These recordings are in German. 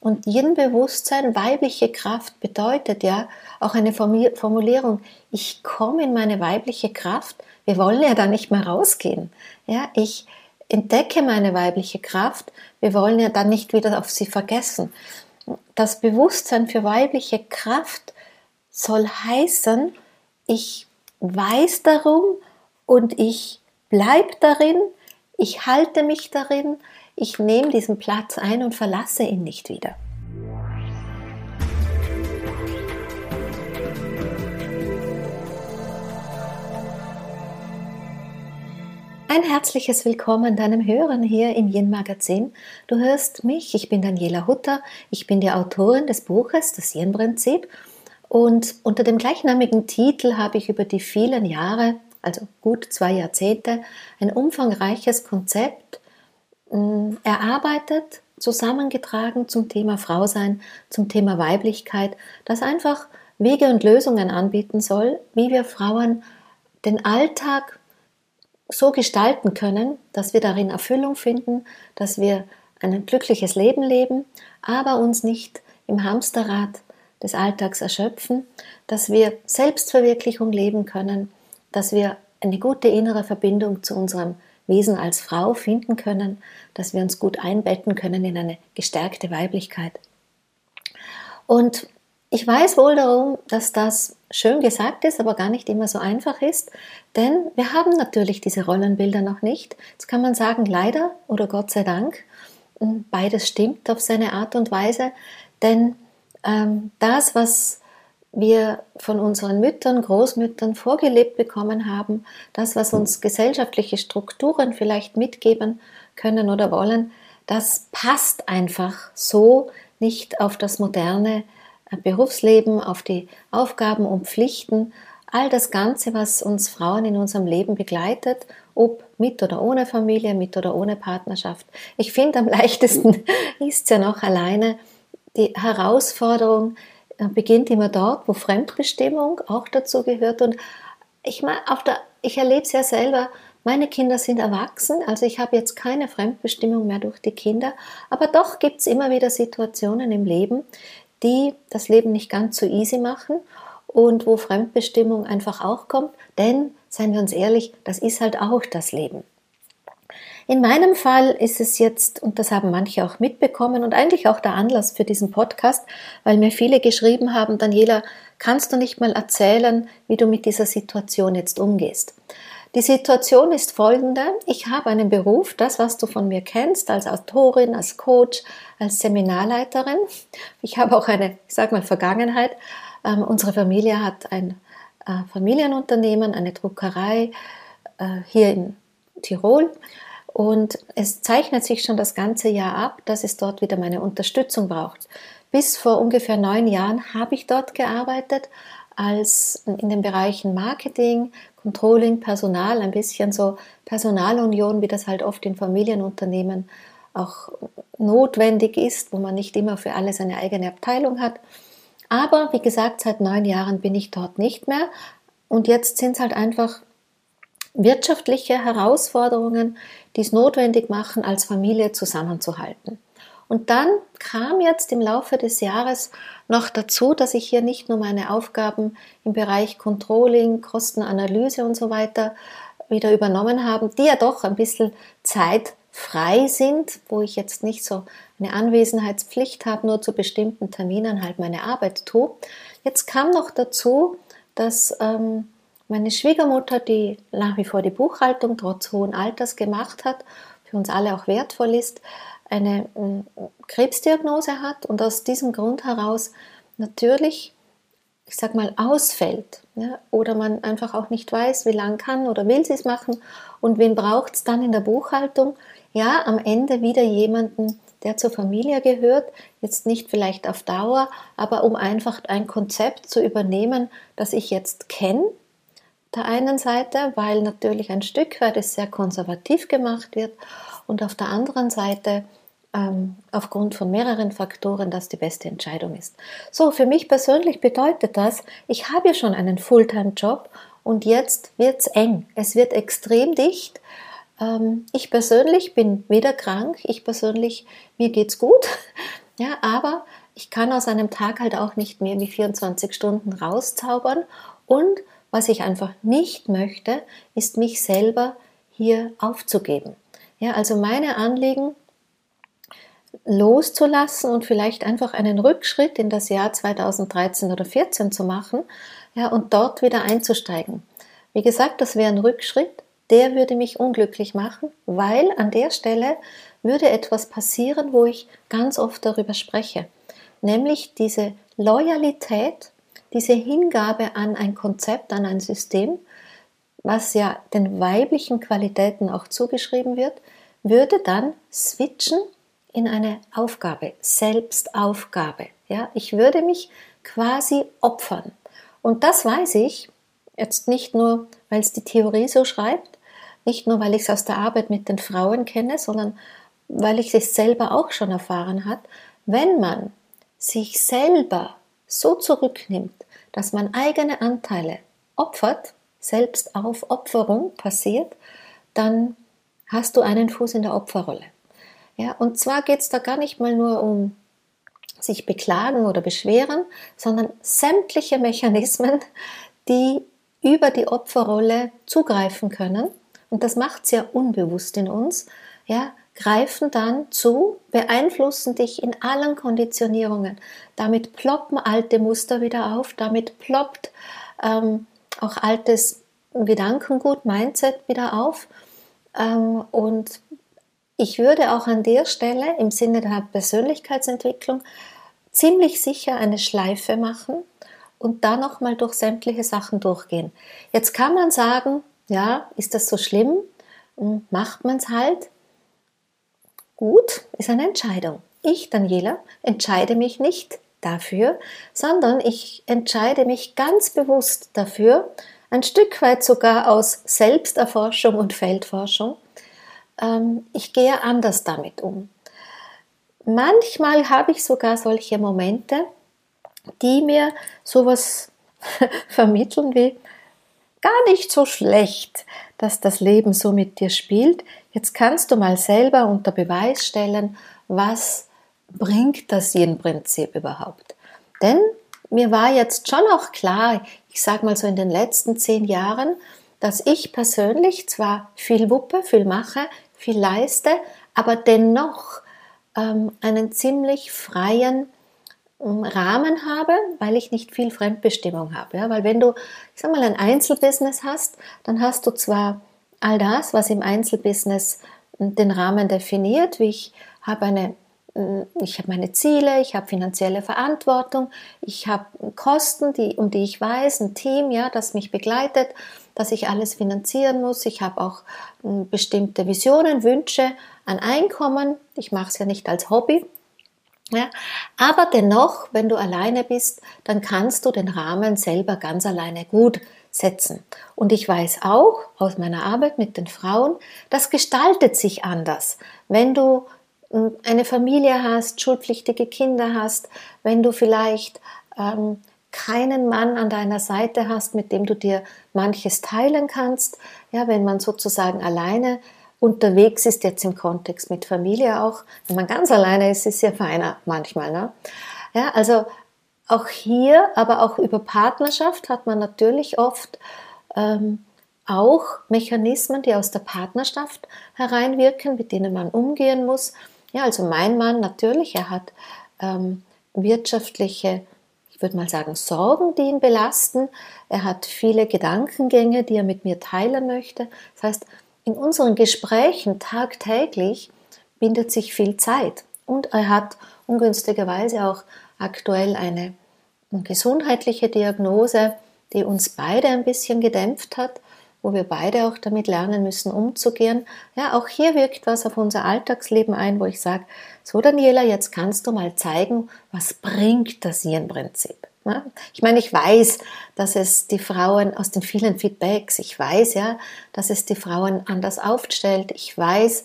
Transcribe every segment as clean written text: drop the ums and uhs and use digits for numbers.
Und jedem Bewusstsein, weibliche Kraft bedeutet ja auch eine Formulierung, ich komme in meine weibliche Kraft, wir wollen ja da nicht mehr rausgehen. Ja, ich entdecke meine weibliche Kraft, wir wollen ja dann nicht wieder auf sie vergessen. Das Bewusstsein für weibliche Kraft soll heißen, ich weiß darum und ich bleibe darin, ich halte mich darin, ich nehme diesen Platz ein und verlasse ihn nicht wieder. Ein herzliches Willkommen deinem Hören hier im Yin Magazin. Du hörst mich, ich bin Daniela Hutter, ich bin die Autorin des Buches Das Yin Prinzip und unter dem gleichnamigen Titel habe ich über die vielen Jahre, also gut 2 Jahrzehnte, ein umfangreiches Konzept erarbeitet, zusammengetragen zum Thema Frausein, zum Thema Weiblichkeit, das einfach Wege und Lösungen anbieten soll, wie wir Frauen den Alltag so gestalten können, dass wir darin Erfüllung finden, dass wir ein glückliches Leben leben, aber uns nicht im Hamsterrad des Alltags erschöpfen, dass wir Selbstverwirklichung leben können, dass wir eine gute innere Verbindung zu unserem Wesen als Frau finden können, dass wir uns gut einbetten können in eine gestärkte Weiblichkeit. Und ich weiß wohl darum, dass das schön gesagt ist, aber gar nicht immer so einfach ist, denn wir haben natürlich diese Rollenbilder noch nicht. Jetzt kann man sagen, leider oder Gott sei Dank, beides stimmt auf seine Art und Weise, denn das, was wir von unseren Müttern, Großmüttern vorgelebt bekommen haben, das, was uns gesellschaftliche Strukturen vielleicht mitgeben können oder wollen, das passt einfach so nicht auf das moderne Berufsleben, auf die Aufgaben und Pflichten, all das Ganze, was uns Frauen in unserem Leben begleitet, ob mit oder ohne Familie, mit oder ohne Partnerschaft. Ich finde, am leichtesten ist es ja noch alleine. Die Herausforderung beginnt immer dort, wo Fremdbestimmung auch dazu gehört. Und ich erlebe es ja selber, meine Kinder sind erwachsen, also ich habe jetzt keine Fremdbestimmung mehr durch die Kinder, aber doch gibt es immer wieder Situationen im Leben, die das Leben nicht ganz so easy machen und wo Fremdbestimmung einfach auch kommt, denn, seien wir uns ehrlich, das ist halt auch das Leben. In meinem Fall ist es jetzt, und das haben manche auch mitbekommen und eigentlich auch der Anlass für diesen Podcast, weil mir viele geschrieben haben, Daniela, kannst du nicht mal erzählen, wie du mit dieser Situation jetzt umgehst? Die Situation ist folgende: Ich habe einen Beruf, das, was du von mir kennst, als Autorin, als Coach, als Seminarleiterin. Ich habe auch eine, Vergangenheit. Unsere Familie hat ein Familienunternehmen, eine Druckerei hier in Tirol. Und es zeichnet sich schon das ganze Jahr ab, dass es dort wieder meine Unterstützung braucht. Bis vor ungefähr 9 Jahren habe ich dort gearbeitet, als in den Bereichen Marketing, Controlling, Personal, ein bisschen so Personalunion, wie das halt oft in Familienunternehmen auch notwendig ist, wo man nicht immer für alles eine eigene Abteilung hat. Aber wie gesagt, seit 9 Jahren bin ich dort nicht mehr und jetzt sind es halt einfach wirtschaftliche Herausforderungen, die es notwendig machen, als Familie zusammenzuhalten. Und dann kam jetzt im Laufe des Jahres noch dazu, dass ich hier nicht nur meine Aufgaben im Bereich Controlling, Kostenanalyse und so weiter wieder übernommen habe, die ja doch ein bisschen zeitfrei sind, wo ich jetzt nicht so eine Anwesenheitspflicht habe, nur zu bestimmten Terminen halt meine Arbeit tue. Jetzt kam noch dazu, dass meine Schwiegermutter, die nach wie vor die Buchhaltung trotz hohen Alters gemacht hat, für uns alle auch wertvoll ist, eine Krebsdiagnose hat und aus diesem Grund heraus natürlich, ausfällt. Ja? Oder man einfach auch nicht weiß, wie lange kann oder will sie es machen und wen braucht es dann in der Buchhaltung? Ja, am Ende wieder jemanden, der zur Familie gehört, jetzt nicht vielleicht auf Dauer, aber um einfach ein Konzept zu übernehmen, das ich jetzt kenne, der einen Seite, weil natürlich ein Stück weit es sehr konservativ gemacht wird und auf der anderen Seite aufgrund von mehreren Faktoren das die beste Entscheidung ist. So, für mich persönlich bedeutet das, ich habe ja schon einen Fulltime-Job und jetzt wird es eng. Es wird extrem dicht. Ich persönlich bin weder krank, mir geht's gut. Ja, aber ich kann aus einem Tag halt auch nicht mehr wie 24 Stunden rauszaubern. Und was ich einfach nicht möchte, ist mich selber hier aufzugeben. Ja, also meine Anliegen loszulassen und vielleicht einfach einen Rückschritt in das Jahr 2013 oder 14 zu machen, ja, und dort wieder einzusteigen. Wie gesagt, das wäre ein Rückschritt, der würde mich unglücklich machen, weil an der Stelle würde etwas passieren, wo ich ganz oft darüber spreche, nämlich diese Loyalität, diese Hingabe an ein Konzept, an ein System, was ja den weiblichen Qualitäten auch zugeschrieben wird, würde dann switchen in eine Aufgabe, Selbstaufgabe. Ja, ich würde mich quasi opfern. Und das weiß ich jetzt nicht nur, weil es die Theorie so schreibt, nicht nur, weil ich es aus der Arbeit mit den Frauen kenne, sondern weil ich es selber auch schon erfahren habe. Wenn man sich selber so zurücknimmt, dass man eigene Anteile opfert, Selbstaufopferung passiert, dann hast du einen Fuß in der Opferrolle. Ja, und zwar geht es da gar nicht mal nur um sich beklagen oder beschweren, sondern sämtliche Mechanismen, die über die Opferrolle zugreifen können, und das macht es ja unbewusst in uns, ja, greifen dann zu, beeinflussen dich in allen Konditionierungen. Damit ploppen alte Muster wieder auf, damit ploppt auch altes Gedankengut, Mindset wieder auf. Und ich würde auch an der Stelle im Sinne der Persönlichkeitsentwicklung ziemlich sicher eine Schleife machen und da nochmal durch sämtliche Sachen durchgehen. Jetzt kann man sagen, ja, ist das so schlimm? Macht man es halt? Gut, ist eine Entscheidung. Ich, Daniela, entscheide mich nicht dafür, sondern ich entscheide mich ganz bewusst dafür, ein Stück weit sogar aus Selbsterforschung und Feldforschung. Ich gehe anders damit um. Manchmal habe ich sogar solche Momente, die mir sowas vermitteln wie, gar nicht so schlecht, dass das Leben so mit dir spielt. Jetzt kannst du mal selber unter Beweis stellen, was bringt das Yin-Prinzip überhaupt. Denn mir war jetzt schon auch klar, ich sage mal so in den letzten 10 Jahren, dass ich persönlich zwar viel wuppe, viel mache, viel leiste, aber dennoch einen ziemlich freien Rahmen habe, weil ich nicht viel Fremdbestimmung habe. Ja? Weil wenn du, ich sag mal, ein Einzelbusiness hast, dann hast du zwar all das, was im Einzelbusiness den Rahmen definiert, wie ich habe meine Ziele, ich habe finanzielle Verantwortung, ich habe Kosten, um die ich weiß, ein Team, ja, das mich begleitet, dass ich alles finanzieren muss. Ich habe auch bestimmte Visionen, Wünsche an Einkommen. Ich mache es ja nicht als Hobby. Ja, aber dennoch, wenn du alleine bist, dann kannst du den Rahmen selber ganz alleine gut setzen. Und ich weiß auch aus meiner Arbeit mit den Frauen, das gestaltet sich anders. Wenn du eine Familie hast, schulpflichtige Kinder hast, wenn du vielleicht keinen Mann an deiner Seite hast, mit dem du dir manches teilen kannst, ja, wenn man sozusagen alleine unterwegs ist, jetzt im Kontext mit Familie auch, wenn man ganz alleine ist, ist es ja feiner manchmal. Ne? Ja, also auch hier, aber auch über Partnerschaft hat man natürlich oft auch Mechanismen, die aus der Partnerschaft hereinwirken, mit denen man umgehen muss. Ja, also mein Mann natürlich, er hat wirtschaftliche, ich würde mal sagen, Sorgen, die ihn belasten. Er hat viele Gedankengänge, die er mit mir teilen möchte. Das heißt, in unseren Gesprächen tagtäglich bindet sich viel Zeit. Und er hat ungünstigerweise auch aktuell eine gesundheitliche Diagnose, die uns beide ein bisschen gedämpft hat, wo wir beide auch damit lernen müssen, umzugehen. Ja, auch hier wirkt was auf unser Alltagsleben ein, wo ich sage, so Daniela, jetzt kannst du mal zeigen, was bringt das Yin-Prinzip. Ja? Ich meine, ich weiß, dass es die Frauen aus den vielen Feedbacks, ich weiß ja, dass es die Frauen anders aufstellt. Ich weiß,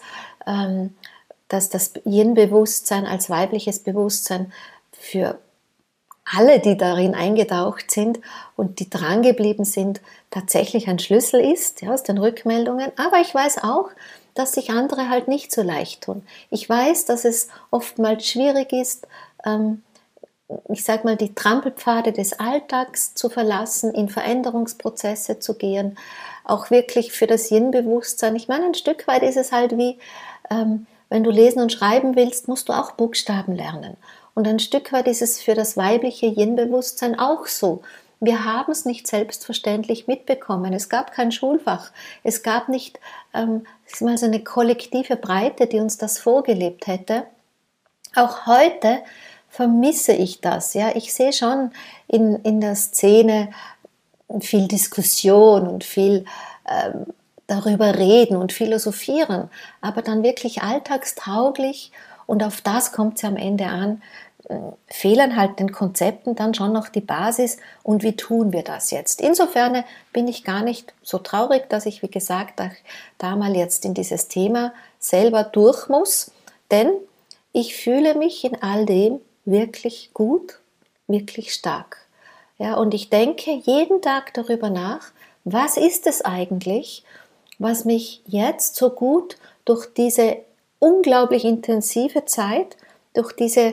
dass das Yin-Bewusstsein als weibliches Bewusstsein für alle, die darin eingetaucht sind und die drangeblieben sind, tatsächlich ein Schlüssel ist, ja, aus den Rückmeldungen. Aber ich weiß auch, dass sich andere halt nicht so leicht tun. Ich weiß, dass es oftmals schwierig ist, ich sage mal, die Trampelpfade des Alltags zu verlassen, in Veränderungsprozesse zu gehen, auch wirklich für das Yin-Bewusstsein. Ich meine, ein Stück weit ist es halt wie, wenn du lesen und schreiben willst, musst du auch Buchstaben lernen. Und ein Stück weit ist es für das weibliche Yin-Bewusstsein auch so. Wir haben es nicht selbstverständlich mitbekommen. Es gab kein Schulfach. Es gab nicht so eine kollektive Breite, die uns das vorgelebt hätte. Auch heute vermisse ich das. Ja? Ich sehe schon in der Szene viel Diskussion und viel darüber reden und philosophieren, aber dann wirklich alltagstauglich, und auf das kommt es ja am Ende an, fehlen halt den Konzepten dann schon noch die Basis, und wie tun wir das jetzt? Insofern bin ich gar nicht so traurig, dass ich, wie gesagt, da mal jetzt in dieses Thema selber durch muss, denn ich fühle mich in all dem wirklich gut, wirklich stark. Ja, und ich denke jeden Tag darüber nach, was ist es eigentlich, was mich jetzt so gut durch diese unglaublich intensive Zeit, durch diese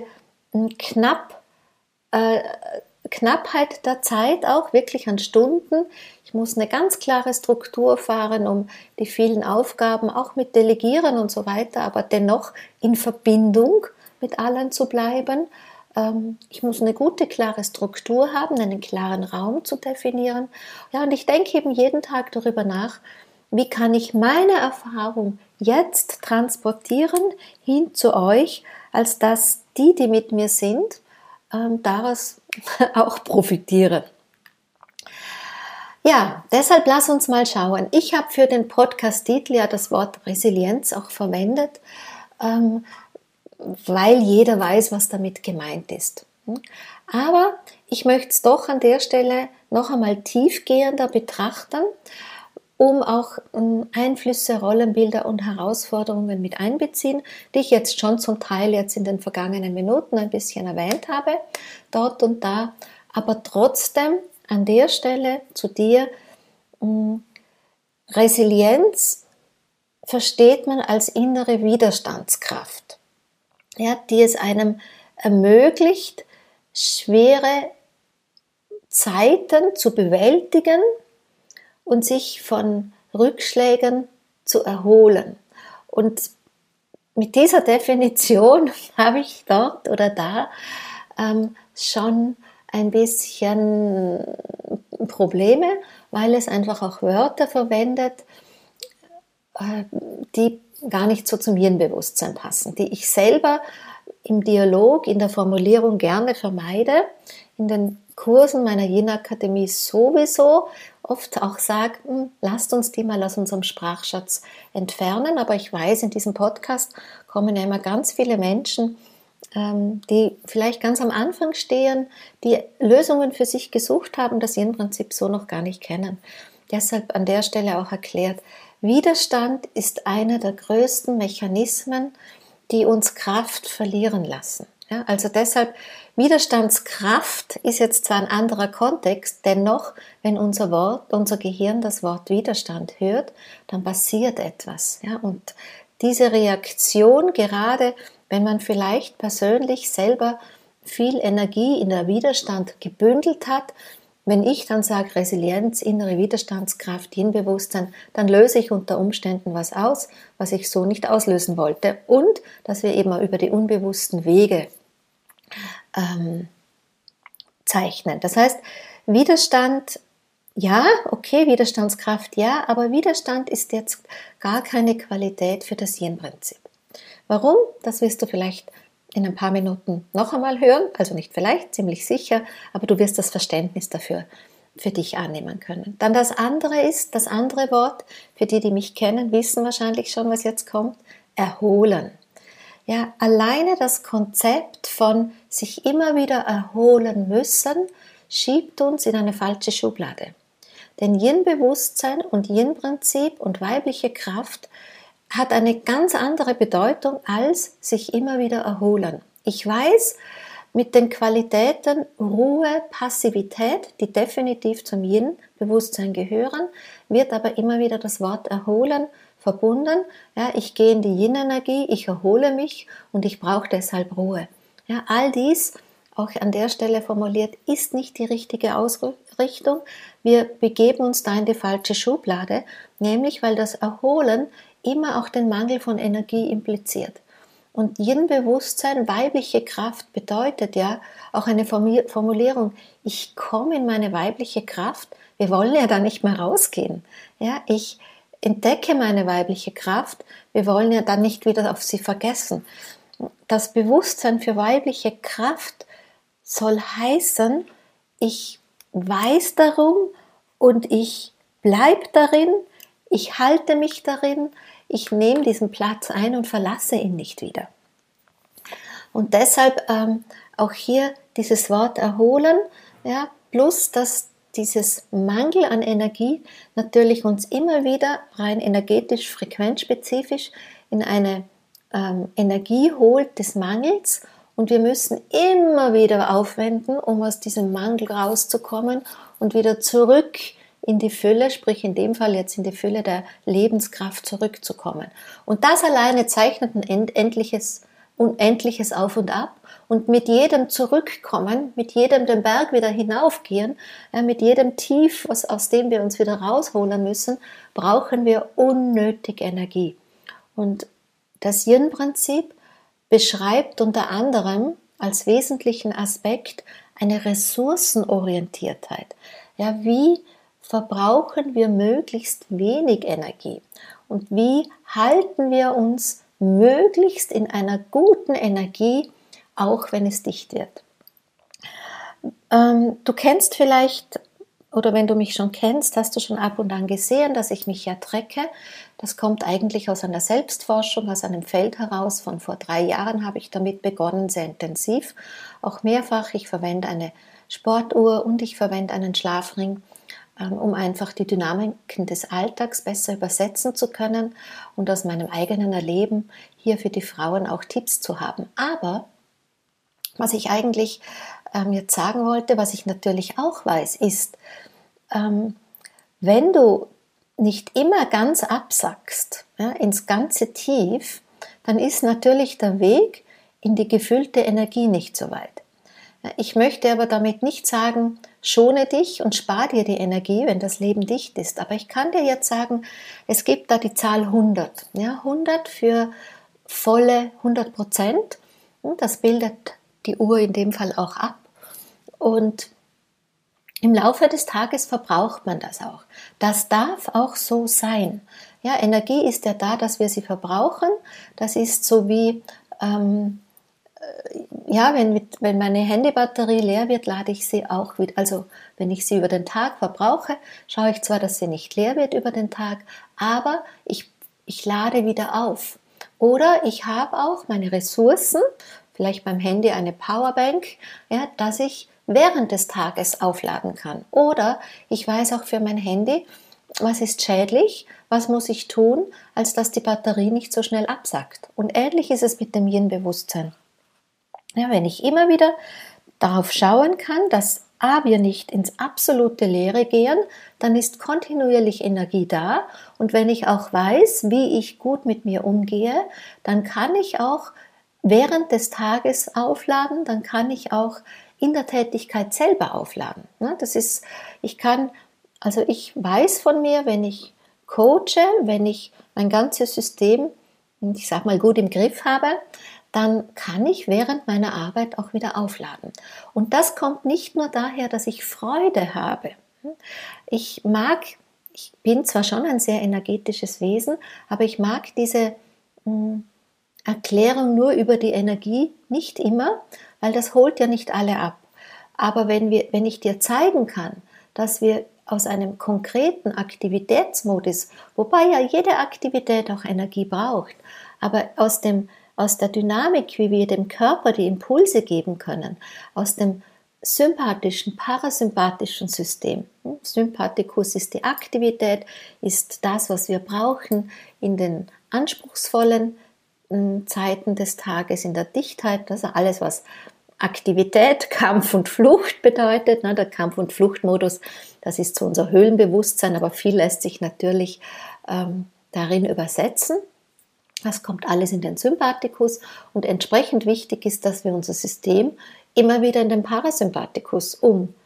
Knappheit der Zeit auch wirklich an Stunden. Ich muss eine ganz klare Struktur fahren, um die vielen Aufgaben auch mit Delegieren und so weiter, aber dennoch in Verbindung mit allen zu bleiben. Ich muss eine gute, klare Struktur haben, einen klaren Raum zu definieren. Ja, und ich denke eben jeden Tag darüber nach, wie kann ich meine Erfahrung jetzt transportieren hin zu euch, als dass die mit mir sind, daraus auch profitieren. Ja, deshalb lass uns mal schauen. Ich habe für den Podcast-Titel ja das Wort Resilienz auch verwendet, weil jeder weiß, was damit gemeint ist. Aber ich möchte es doch an der Stelle noch einmal tiefgehender betrachten, um auch Einflüsse, Rollenbilder und Herausforderungen mit einbeziehen, die ich jetzt schon zum Teil jetzt in den vergangenen Minuten ein bisschen erwähnt habe, dort und da, aber trotzdem an der Stelle zu dir, Resilienz versteht man als innere Widerstandskraft, ja, die es einem ermöglicht, schwere Zeiten zu bewältigen und sich von Rückschlägen zu erholen. Und mit dieser Definition habe ich dort oder da schon ein bisschen Probleme, weil es einfach auch Wörter verwendet, die gar nicht so zum Yin-Bewusstsein passen, die ich selber im Dialog, in der Formulierung gerne vermeide, in den Kursen meiner Yin-Akademie sowieso oft auch sage, lasst uns die mal aus unserem Sprachschatz entfernen, aber ich weiß, in diesem Podcast kommen ja immer ganz viele Menschen, die vielleicht ganz am Anfang stehen, die Lösungen für sich gesucht haben, das Yin-Prinzip so noch gar nicht kennen. Deshalb an der Stelle auch erklärt, Widerstand ist einer der größten Mechanismen, die uns Kraft verlieren lassen. Ja, also deshalb, Widerstandskraft ist jetzt zwar ein anderer Kontext, dennoch, wenn unser Gehirn das Wort Widerstand hört, dann passiert etwas. Ja, und diese Reaktion, gerade wenn man vielleicht persönlich selber viel Energie in der Widerstand gebündelt hat, wenn ich dann sage Resilienz, innere Widerstandskraft, Yin-Bewusstsein, dann löse ich unter Umständen was aus, was ich so nicht auslösen wollte. Und dass wir eben auch über die unbewussten Wege zeichnen. Das heißt, Widerstand, ja, okay, Widerstandskraft, ja, aber Widerstand ist jetzt gar keine Qualität für das Yin-Prinzip. Warum? Das wirst du vielleicht in ein paar Minuten noch einmal hören, also nicht vielleicht, ziemlich sicher, aber du wirst das Verständnis dafür für dich annehmen können. Dann das andere Wort, für die mich kennen, wissen wahrscheinlich schon, was jetzt kommt, erholen. Ja, alleine das Konzept von sich immer wieder erholen müssen, schiebt uns in eine falsche Schublade. Denn Yin-Bewusstsein und Yin-Prinzip und weibliche Kraft hat eine ganz andere Bedeutung als sich immer wieder erholen. Ich weiß, mit den Qualitäten Ruhe, Passivität, die definitiv zum Yin-Bewusstsein gehören, wird aber immer wieder das Wort erholen verbunden. Ja, ich gehe in die Yin-Energie, ich erhole mich und ich brauche deshalb Ruhe. Ja, all dies, auch an der Stelle formuliert, ist nicht die richtige Ausrichtung. Wir begeben uns da in die falsche Schublade, nämlich weil das Erholen immer auch den Mangel von Energie impliziert. Und Yin-Bewusstsein, weibliche Kraft, bedeutet ja auch eine Formulierung, ich komme in meine weibliche Kraft, wir wollen ja da nicht mehr rausgehen. Ja, ich entdecke meine weibliche Kraft, wir wollen ja dann nicht wieder auf sie vergessen. Das Bewusstsein für weibliche Kraft soll heißen, ich weiß darum und ich bleibe darin, ich halte mich darin, ich nehme diesen Platz ein und verlasse ihn nicht wieder. Und deshalb auch hier dieses Wort erholen, ja, plus dass dieses Mangel an Energie natürlich uns immer wieder rein energetisch, frequenzspezifisch in eine Energie holt des Mangels und wir müssen immer wieder aufwenden, um aus diesem Mangel rauszukommen und wieder zurück in die Fülle, sprich in dem Fall jetzt in die Fülle der Lebenskraft zurückzukommen. Und das alleine zeichnet ein unendliches Auf und Ab. Und mit jedem Zurückkommen, mit jedem den Berg wieder hinaufgehen, mit jedem Tief, aus dem wir uns wieder rausholen müssen, brauchen wir unnötig Energie. Und das Yin-Prinzip beschreibt unter anderem als wesentlichen Aspekt eine Ressourcenorientiertheit. Ja, wie verbrauchen wir möglichst wenig Energie und wie halten wir uns möglichst in einer guten Energie, auch wenn es dicht wird. Du kennst vielleicht, oder wenn du mich schon kennst, hast du schon ab und an gesehen, dass ich mich ja trecke. Das kommt eigentlich aus einer Selbstforschung, aus einem Feld heraus. Von vor 3 Jahren habe ich damit begonnen, sehr intensiv, auch mehrfach. Ich verwende eine Sportuhr und ich verwende einen Schlafring, um einfach die Dynamiken des Alltags besser übersetzen zu können und aus meinem eigenen Erleben hier für die Frauen auch Tipps zu haben. Aber was ich eigentlich jetzt sagen wollte, was ich natürlich auch weiß, ist, wenn du nicht immer ganz absackst, ja, ins ganze Tief, dann ist natürlich der Weg in die gefüllte Energie nicht so weit. Ich möchte aber damit nicht sagen, schone dich und spar dir die Energie, wenn das Leben dicht ist. Aber ich kann dir jetzt sagen, es gibt da die Zahl 100. Ja, 100 für volle 100%. Das bildet die Uhr in dem Fall auch ab. Und im Laufe des Tages verbraucht man das auch. Das darf auch so sein. Ja, Energie ist ja da, dass wir sie verbrauchen. Das ist so wie ja, wenn meine Handybatterie leer wird, lade ich sie auch wieder. Also wenn ich sie über den Tag verbrauche, schaue ich zwar, dass sie nicht leer wird über den Tag, aber ich lade wieder auf. Oder ich habe auch meine Ressourcen, vielleicht beim Handy eine Powerbank, ja, dass ich während des Tages aufladen kann. Oder ich weiß auch für mein Handy, was ist schädlich, was muss ich tun, als dass die Batterie nicht so schnell absackt. Und ähnlich ist es mit dem Yin-Bewusstsein. Ja, wenn ich immer wieder darauf schauen kann, dass wir nicht ins absolute Leere gehen, dann ist kontinuierlich Energie da. Und wenn ich auch weiß, wie ich gut mit mir umgehe, dann kann ich auch während des Tages aufladen, dann kann ich auch in der Tätigkeit selber aufladen. Das ist, ich weiß von mir, wenn ich coache, wenn ich mein ganzes System, ich sag mal, gut im Griff habe, dann kann ich während meiner Arbeit auch wieder aufladen. Und das kommt nicht nur daher, dass ich Freude habe. Ich bin zwar schon ein sehr energetisches Wesen, aber ich mag diese Erklärung nur über die Energie nicht immer, weil das holt ja nicht alle ab. Aber wenn ich dir zeigen kann, dass wir aus einem konkreten Aktivitätsmodus, wobei ja jede Aktivität auch Energie braucht, aber aus der Dynamik, wie wir dem Körper die Impulse geben können, aus dem sympathischen, parasympathischen System. Sympathikus ist die Aktivität, ist das, was wir brauchen in den anspruchsvollen Zeiten des Tages, in der Dichtheit, also alles, was Aktivität, Kampf und Flucht bedeutet. Der Kampf- und Fluchtmodus, das ist so unser Höhlenbewusstsein, aber viel lässt sich natürlich darin übersetzen. Das kommt alles in den Sympathikus und entsprechend wichtig ist, dass wir unser System immer wieder in den Parasympathikus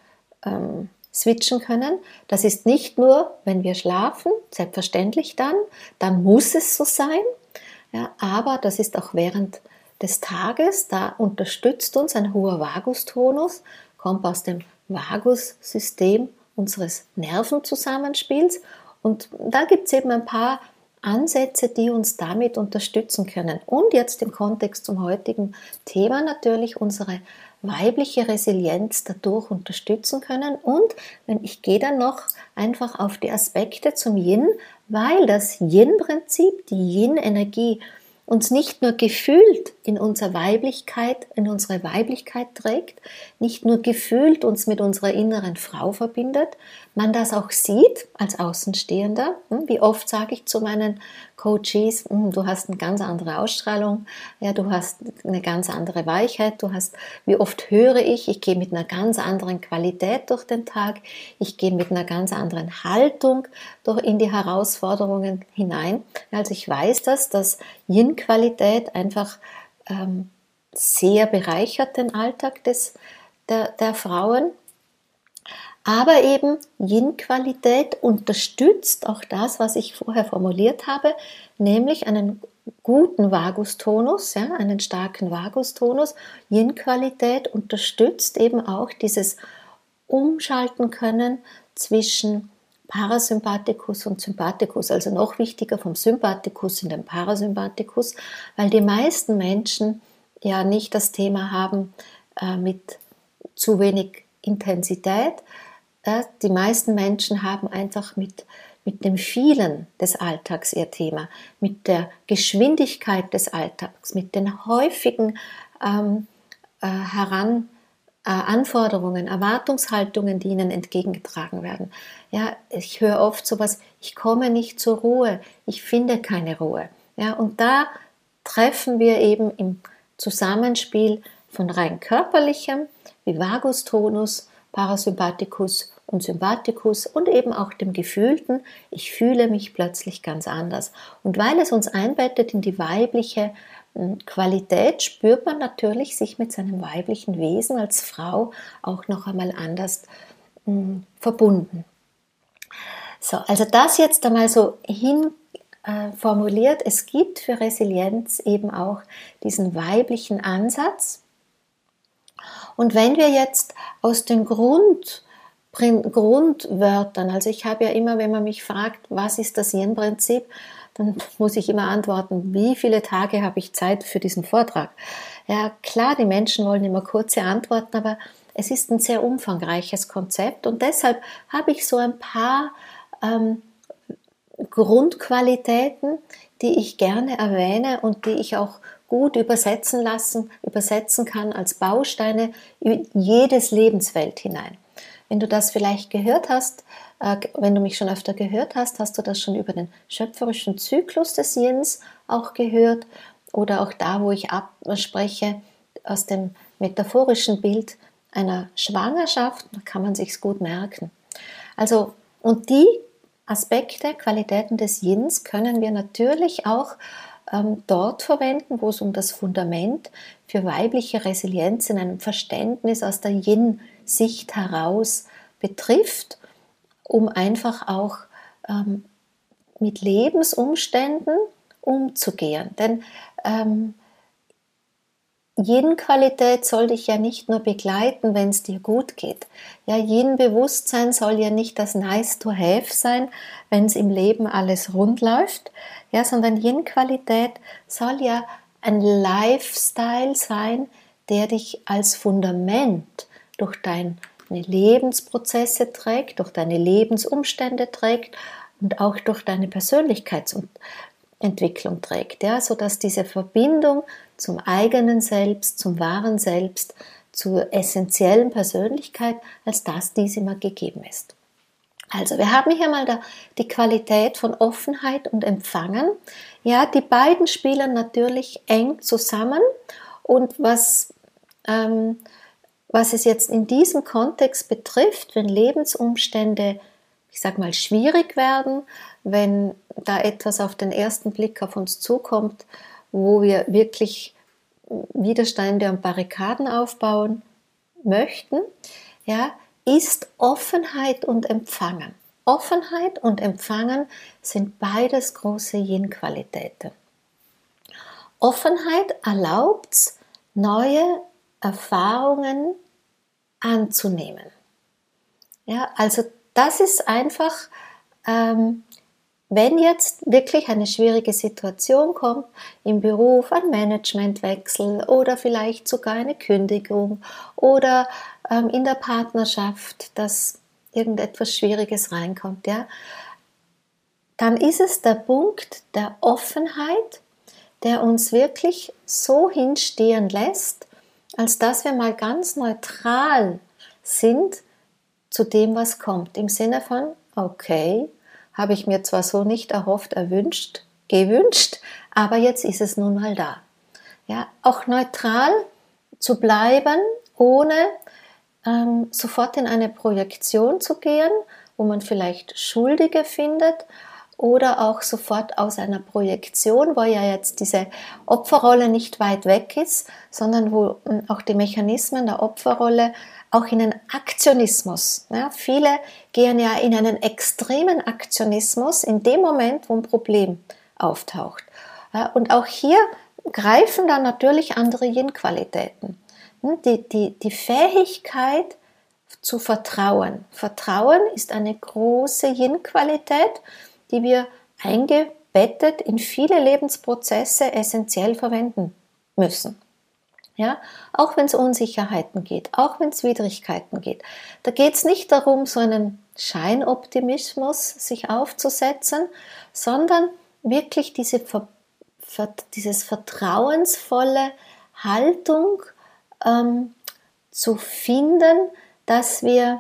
switchen können. Das ist nicht nur, wenn wir schlafen, selbstverständlich dann muss es so sein, ja, aber das ist auch während des Tages, da unterstützt uns ein hoher Vagustonus, kommt aus dem Vagussystem unseres Nervenzusammenspiels und da gibt es eben ein paar Ansätze, die uns damit unterstützen können. Und jetzt im Kontext zum heutigen Thema natürlich unsere weibliche Resilienz dadurch unterstützen können. Und ich gehe dann noch einfach auf die Aspekte zum Yin, weil das Yin-Prinzip, die Yin-Energie, uns nicht nur gefühlt in unsere Weiblichkeit trägt, nicht nur gefühlt uns mit unserer inneren Frau verbindet, man das auch sieht als Außenstehender. Wie oft sage ich zu meinen Coaches, du hast eine ganz andere Ausstrahlung, ja, du hast eine ganz andere Weichheit, wie oft höre ich gehe mit einer ganz anderen Qualität durch den Tag, ich gehe mit einer ganz anderen Haltung in die Herausforderungen hinein. Also ich weiß dass Yin-Qualität einfach sehr bereichert den Alltag der Frauen. Aber eben Yin-Qualität unterstützt auch das, was ich vorher formuliert habe, nämlich einen guten Vagustonus, ja, einen starken Vagustonus. Yin-Qualität unterstützt eben auch dieses Umschalten können zwischen Parasympathikus und Sympathikus, also noch wichtiger vom Sympathikus in den Parasympathikus, weil die meisten Menschen ja nicht das Thema haben mit zu wenig Intensität. Die meisten Menschen haben einfach mit dem Vielen des Alltags ihr Thema, mit der Geschwindigkeit des Alltags, mit den häufigen Anforderungen, Erwartungshaltungen, die ihnen entgegengetragen werden. Ja, ich höre oft sowas, ich komme nicht zur Ruhe, ich finde keine Ruhe. Ja, und da treffen wir eben im Zusammenspiel von rein körperlichem, wie Vagustonus, Parasympathikus und Sympathikus und eben auch dem Gefühlten, ich fühle mich plötzlich ganz anders. Und weil es uns einbettet in die weibliche Qualität, spürt man natürlich sich mit seinem weiblichen Wesen als Frau auch noch einmal anders verbunden. So, also das jetzt einmal so formuliert, es gibt für Resilienz eben auch diesen weiblichen Ansatz. Und wenn wir jetzt aus den Grundwörtern, also ich habe ja immer, wenn man mich fragt, was ist das Yin-Prinzip, dann muss ich immer antworten, wie viele Tage habe ich Zeit für diesen Vortrag? Ja, klar, die Menschen wollen immer kurze Antworten, aber es ist ein sehr umfangreiches Konzept und deshalb habe ich so ein paar Grundqualitäten, die ich gerne erwähne und die ich auch gut übersetzen kann als Bausteine in jedes Lebensfeld hinein. Wenn du das vielleicht gehört hast, wenn du mich schon öfter gehört hast, hast du das schon über den schöpferischen Zyklus des Yins auch gehört oder auch da, wo ich spreche aus dem metaphorischen Bild einer Schwangerschaft, da kann man sich's gut merken. Also, und die Aspekte, Qualitäten des Yins können wir natürlich auch dort verwenden, wo es um das Fundament für weibliche Resilienz in einem Verständnis aus der Yin-Sicht heraus betrifft, um einfach auch mit Lebensumständen umzugehen. Denn Yin-Qualität soll dich ja nicht nur begleiten, wenn es dir gut geht. Ja, Yin-Bewusstsein soll ja nicht das Nice-to-have sein, wenn es im Leben alles rund läuft, ja, sondern Yin-Qualität soll ja ein Lifestyle sein, der dich als Fundament durch deine Lebensprozesse trägt, durch deine Lebensumstände trägt und auch durch deine Persönlichkeitsentwicklung trägt, ja, sodass diese Verbindung zum eigenen Selbst, zum wahren Selbst, zur essentiellen Persönlichkeit, als dass dies immer gegeben ist. Also wir haben hier mal die Qualität von Offenheit und Empfangen. Ja, die beiden spielen natürlich eng zusammen und was es jetzt in diesem Kontext betrifft, wenn Lebensumstände, ich ich sag mal, schwierig werden, wenn da etwas auf den ersten Blick auf uns zukommt, wo wir wirklich Widerstände und Barrikaden aufbauen möchten, ja, ist Offenheit und Empfangen. Offenheit und Empfangen sind beides große Yin-Qualitäten. Offenheit erlaubt es, neue Erfahrungen anzunehmen. Ja, also das ist einfach, wenn jetzt wirklich eine schwierige Situation kommt, im Beruf ein Managementwechsel oder vielleicht sogar eine Kündigung oder in der Partnerschaft, dass irgendetwas Schwieriges reinkommt, ja, dann ist es der Punkt der Offenheit, der uns wirklich so hinstehen lässt, als dass wir mal ganz neutral sind zu dem, was kommt. Im Sinne von, okay, habe ich mir zwar so nicht erhofft, gewünscht, aber jetzt ist es nun mal da. Ja, auch neutral zu bleiben, ohne sofort in eine Projektion zu gehen, wo man vielleicht Schuldige findet, oder auch sofort aus einer Projektion, wo ja jetzt diese Opferrolle nicht weit weg ist, sondern wo auch die Mechanismen der Opferrolle auch in einen Aktionismus. Ja, viele gehen ja in einen extremen Aktionismus in dem Moment, wo ein Problem auftaucht. Ja, und auch hier greifen dann natürlich andere Yin-Qualitäten. Die Fähigkeit zu vertrauen. Vertrauen ist eine große Yin-Qualität, die wir eingebettet in viele Lebensprozesse essentiell verwenden müssen. Ja, auch wenn es Unsicherheiten geht, auch wenn es Widrigkeiten geht. Da geht es nicht darum, so einen Scheinoptimismus sich aufzusetzen, sondern wirklich dieses vertrauensvolle Haltung zu finden, dass wir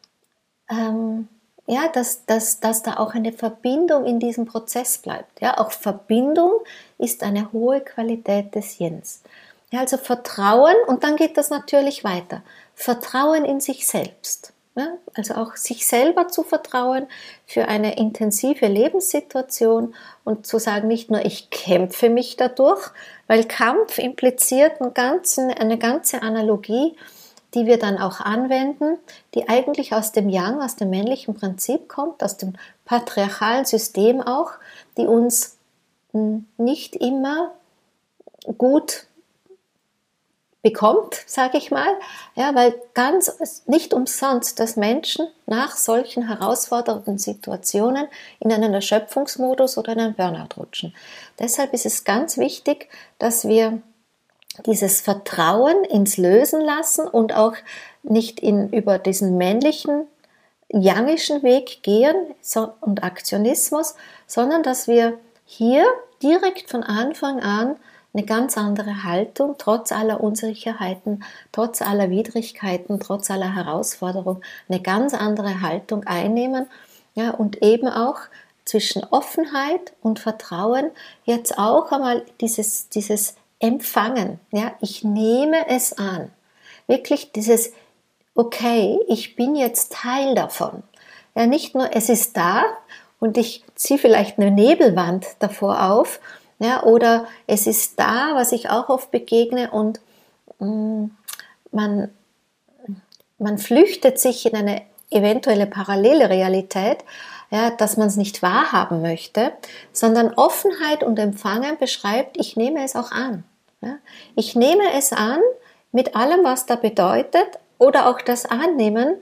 dass da auch eine Verbindung in diesem Prozess bleibt. Ja, auch Verbindung ist eine hohe Qualität des Yins. Ja, also Vertrauen, und dann geht das natürlich weiter. Vertrauen in sich selbst. Ja, also auch sich selber zu vertrauen für eine intensive Lebenssituation und zu sagen, nicht nur ich kämpfe mich dadurch, weil Kampf impliziert eine ganze Analogie, die wir dann auch anwenden, die eigentlich aus dem Yang, aus dem männlichen Prinzip kommt, aus dem patriarchalen System auch, die uns nicht immer gut bekommt, sage ich mal, ja, weil nicht umsonst, dass Menschen nach solchen herausfordernden Situationen in einen Erschöpfungsmodus oder in einen Burnout rutschen. Deshalb ist es ganz wichtig, dass wir dieses Vertrauen ins Lösen lassen und auch nicht über diesen männlichen, yangischen Weg gehen und Aktionismus, sondern dass wir hier direkt von Anfang an eine ganz andere Haltung, trotz aller Unsicherheiten, trotz aller Widrigkeiten, trotz aller Herausforderungen, eine ganz andere Haltung einnehmen, ja, und eben auch zwischen Offenheit und Vertrauen jetzt auch einmal dieses Empfangen, ja, ich nehme es an. Wirklich dieses, okay, ich bin jetzt Teil davon. Ja, nicht nur, es ist da und ich ziehe vielleicht eine Nebelwand davor auf, ja, oder es ist da, was ich auch oft begegne, und man flüchtet sich in eine eventuelle parallele Realität, ja, dass man es nicht wahrhaben möchte, sondern Offenheit und Empfangen beschreibt, ich nehme es auch an. Ja. Ich nehme es an mit allem, was da bedeutet, oder auch das Annehmen,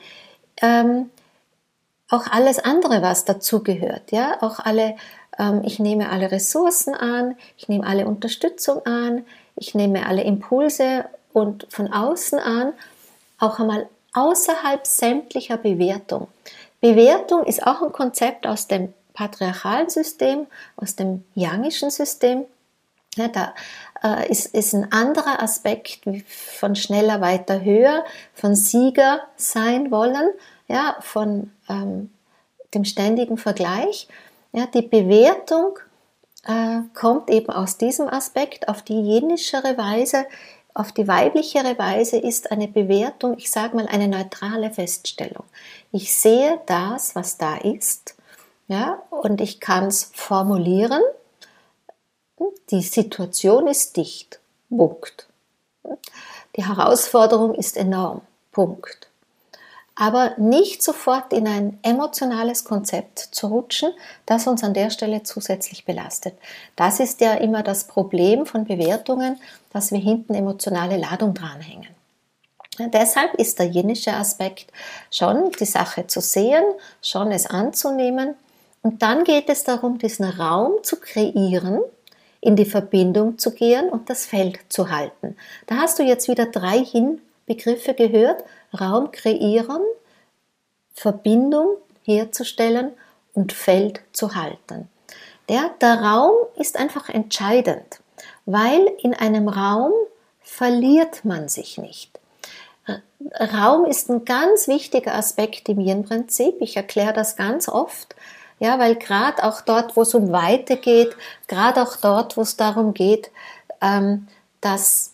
auch alles andere, was dazugehört. Ja, auch ich nehme alle Ressourcen an, ich nehme alle Unterstützung an, ich nehme alle Impulse und von außen an, auch einmal außerhalb sämtlicher Bewertung. Bewertung ist auch ein Konzept aus dem patriarchalen System, aus dem yangischen System. Ja, da ist ein anderer Aspekt von schneller, weiter, höher, von Sieger sein wollen, ja, von dem ständigen Vergleich. Ja, die Bewertung kommt eben aus diesem Aspekt auf die jenischere Weise, auf die weiblichere Weise ist eine Bewertung, ich sage mal eine neutrale Feststellung. Ich sehe das, was da ist, ja, und ich kann es formulieren. Die Situation ist dicht. Punkt. Die Herausforderung ist enorm. Punkt. Aber nicht sofort in ein emotionales Konzept zu rutschen, das uns an der Stelle zusätzlich belastet. Das ist ja immer das Problem von Bewertungen, dass wir hinten emotionale Ladung dranhängen. Ja, deshalb ist der jenische Aspekt schon die Sache zu sehen, schon es anzunehmen. Und dann geht es darum, diesen Raum zu kreieren, in die Verbindung zu gehen und das Feld zu halten. Da hast du jetzt wieder 3 Begriffe gehört: Raum kreieren, Verbindung herzustellen und Feld zu halten. Der Raum ist einfach entscheidend, weil in einem Raum verliert man sich nicht. Raum ist ein ganz wichtiger Aspekt im Yin-Prinzip. Ich erkläre das ganz oft. Ja, weil gerade auch dort, wo es um Weite geht, gerade auch dort, wo es darum geht, dass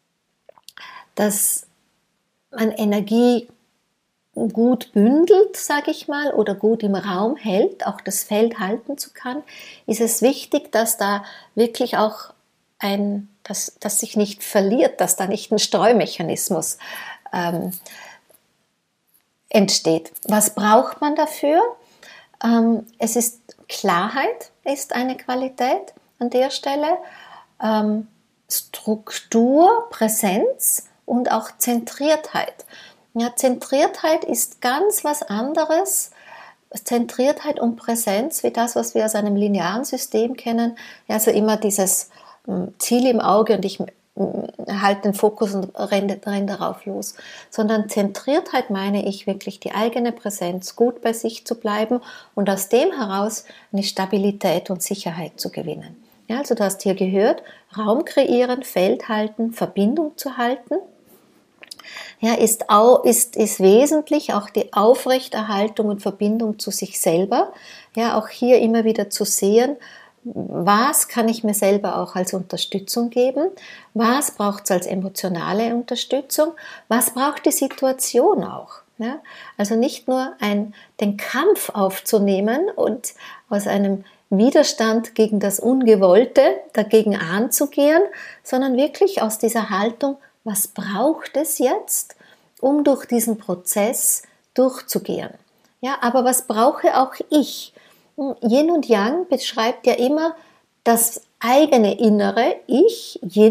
man Energie gut bündelt, sage ich mal, oder gut im Raum hält, auch das Feld halten zu können, ist es wichtig, dass da wirklich auch dass sich nicht verliert, dass da nicht ein Streumechanismus entsteht. Was braucht man dafür? Es ist Klarheit, ist eine Qualität an der Stelle, Struktur, Präsenz und auch Zentriertheit. Ja, Zentriertheit ist ganz was anderes, Zentriertheit und Präsenz, wie das, was wir aus einem linearen System kennen, also immer dieses Ziel im Auge und ich halte den Fokus und renne darauf los, sondern Zentriertheit meine ich wirklich die eigene Präsenz, gut bei sich zu bleiben und aus dem heraus eine Stabilität und Sicherheit zu gewinnen. Ja, also du hast hier gehört, Raum kreieren, Feld halten, Verbindung zu halten. Ja, ist wesentlich auch die Aufrechterhaltung und Verbindung zu sich selber. Ja, auch hier immer wieder zu sehen, was kann ich mir selber auch als Unterstützung geben? Was braucht es als emotionale Unterstützung? Was braucht die Situation auch? Ja? Also nicht nur den Kampf aufzunehmen und aus einem Widerstand gegen das Ungewollte dagegen anzugehen, sondern wirklich aus dieser Haltung, was braucht es jetzt, um durch diesen Prozess durchzugehen? Ja, aber was brauche auch ich? Yin und Yang beschreibt ja immer das eigene innere Ich, Yin,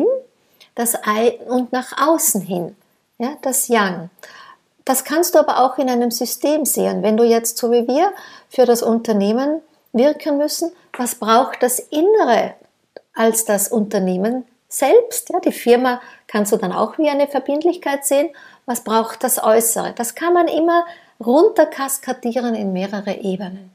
und nach außen hin, ja, das Yang. Das kannst du aber auch in einem System sehen. Wenn du jetzt, so wie wir, für das Unternehmen wirken müssen, was braucht das Innere als das Unternehmen selbst? Ja, die Firma kannst du dann auch wie eine Verbindlichkeit sehen. Was braucht das Äußere? Das kann man immer runterkaskadieren in mehrere Ebenen.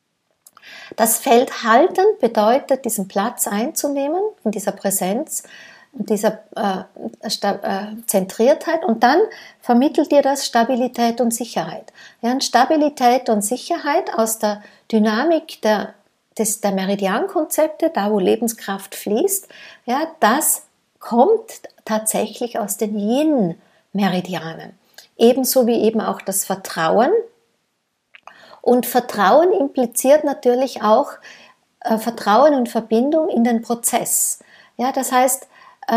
Das Feld halten bedeutet, diesen Platz einzunehmen, in dieser Präsenz und dieser Zentriertheit, und dann vermittelt dir das Stabilität und Sicherheit. Ja, und Stabilität und Sicherheit aus der Dynamik der Meridiankonzepte, da wo Lebenskraft fließt, ja, das kommt tatsächlich aus den Yin-Meridianen. Ebenso wie eben auch das Vertrauen. Und Vertrauen impliziert natürlich auch Vertrauen und Verbindung in den Prozess. Ja, das heißt,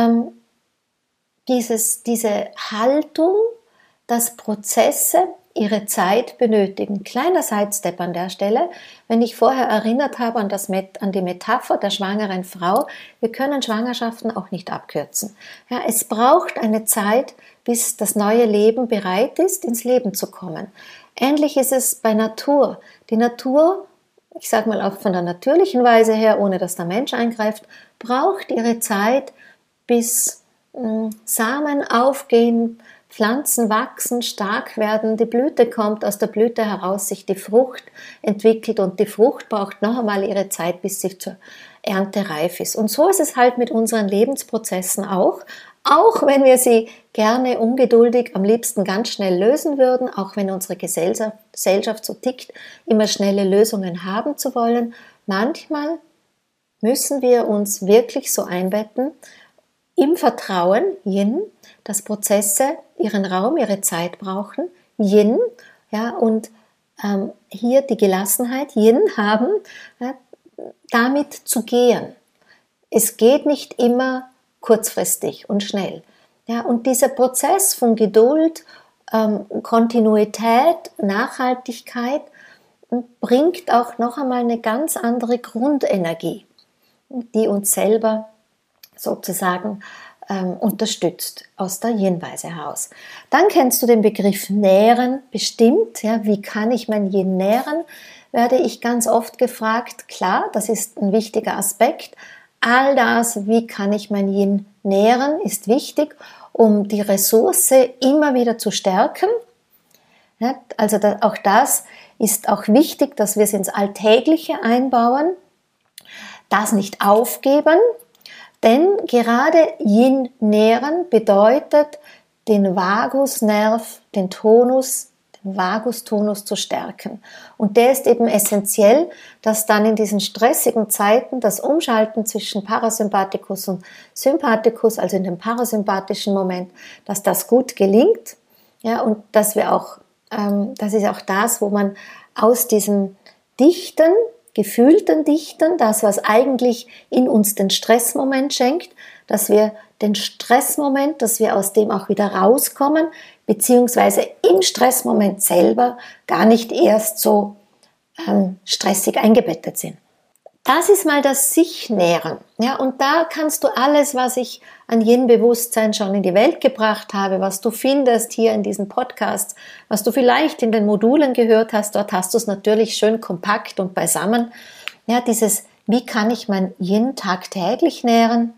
diese Haltung, dass Prozesse ihre Zeit benötigen. Kleiner Sidestep an der Stelle, wenn ich vorher erinnert habe an die Metapher der schwangeren Frau, wir können Schwangerschaften auch nicht abkürzen. Ja, es braucht eine Zeit, bis das neue Leben bereit ist, ins Leben zu kommen. Ähnlich ist es bei Natur. Die Natur, ich sage mal auch von der natürlichen Weise her, ohne dass der Mensch eingreift, braucht ihre Zeit, bis Samen aufgehen, Pflanzen wachsen, stark werden, die Blüte kommt, aus der Blüte heraus sich die Frucht entwickelt und die Frucht braucht noch einmal ihre Zeit, bis sie zur Ernte reif ist. Und so ist es halt mit unseren Lebensprozessen auch wenn wir sie gerne ungeduldig am liebsten ganz schnell lösen würden, auch wenn unsere Gesellschaft so tickt, immer schnelle Lösungen haben zu wollen. Manchmal müssen wir uns wirklich so einbetten im Vertrauen, Yin, dass Prozesse ihren Raum, ihre Zeit brauchen, Yin, ja, und hier die Gelassenheit, Yin haben, ja, damit zu gehen. Es geht nicht immer kurzfristig und schnell. Ja, und dieser Prozess von Geduld, Kontinuität, Nachhaltigkeit bringt auch noch einmal eine ganz andere Grundenergie, die uns selber sozusagen unterstützt aus der Yin-Weise heraus. Dann kennst du den Begriff Nähren bestimmt. Ja, wie kann ich mein Yin nähren? Werde ich ganz oft gefragt. Klar, das ist ein wichtiger Aspekt. All das, wie kann ich mein Yin nähren, ist wichtig, um die Ressource immer wieder zu stärken. Ja, also auch das ist auch wichtig, dass wir es ins Alltägliche einbauen, das nicht aufgeben. Denn gerade Yin nähren bedeutet, den Vagusnerv, den Vagustonus zu stärken. Und der ist eben essentiell, dass dann in diesen stressigen Zeiten das Umschalten zwischen Parasympathikus und Sympathikus, also in dem parasympathischen Moment, dass das gut gelingt. Ja, und dass wir auch, das ist auch das, wo man aus diesem dichten, gefühlten Dichten, das, was eigentlich in uns den Stressmoment schenkt, dass wir den Stressmoment, dass wir aus dem auch wieder rauskommen, beziehungsweise im Stressmoment selber gar nicht erst so stressig eingebettet sind. Das ist mal das Sich-Nähren. Ja, und da kannst du alles, was ich an Yin-Bewusstsein schon in die Welt gebracht habe, was du findest hier in diesen Podcasts, was du vielleicht in den Modulen gehört hast, dort hast du es natürlich schön kompakt und beisammen. Ja, dieses, wie kann ich mein Yin tagtäglich nähren?